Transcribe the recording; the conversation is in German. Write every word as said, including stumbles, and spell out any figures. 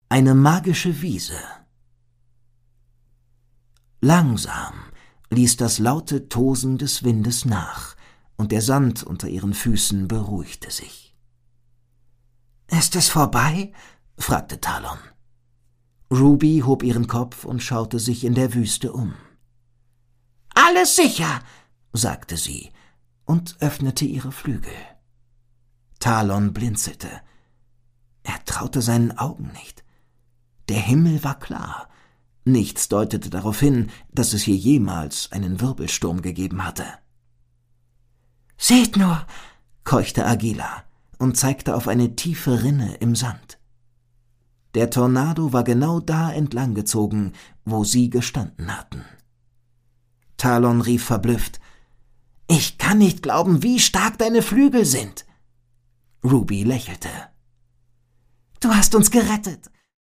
Eine magische Wiese. Langsam ließ das laute Tosen des Windes nach, und der Sand unter ihren Füßen beruhigte sich. »Ist es vorbei?« fragte Talon. Ruby hob ihren Kopf und schaute sich in der Wüste um. »Alles sicher«, sagte sie und öffnete ihre Flügel. Talon blinzelte. Er traute seinen Augen nicht. Der Himmel war klar. Nichts deutete darauf hin, dass es hier jemals einen Wirbelsturm gegeben hatte. »Seht nur«, keuchte Agila und zeigte auf eine tiefe Rinne im Sand. Der Tornado war genau da entlang gezogen, wo sie gestanden hatten. Talon rief verblüfft: »Ich kann nicht glauben, wie stark deine Flügel sind!« Ruby lächelte. »Du hast uns gerettet«,